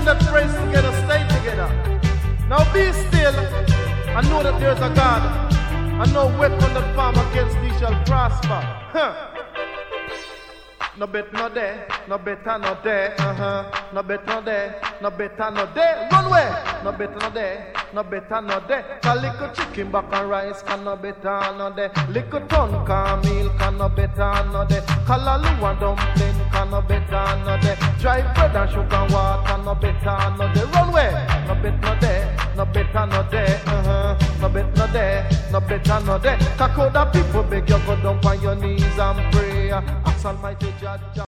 them that prays together stay together. Now be still and know that there's a God, and no weapon that form against thee shall prosper. No bet no there, no better no there, no bet no there, no better no there. Run away, no better no there, no better no there. A little chicken back and rice can no better no there. Little ton can meal can no better no there. Kalalu and dumpling can no better no there. Dry bread and sugar and water no better no there. Run away, no bet no there, no better no there, no bet no there, no better no there. Kakoda people beg you go down on your knees and pray. Ask Almighty Jah.